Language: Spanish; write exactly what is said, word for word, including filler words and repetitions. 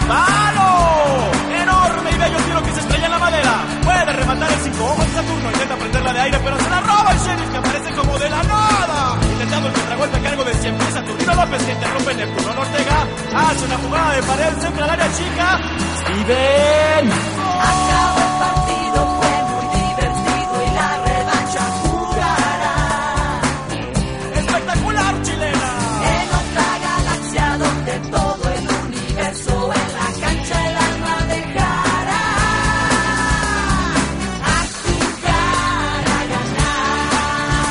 ¡Palo! Enorme y bello tiro que se estrella en la madera. Puede rematar el cinco ojos de Saturno. Intenta prenderla de aire, pero se la roba el sheriff, que aparece como de la nada. Intentando el contragolpe a cargo de siempre Saturnino López, que interrumpe Neptuno Ortega. Hace una jugada de pared, centra al área chica. Steven. Acabó.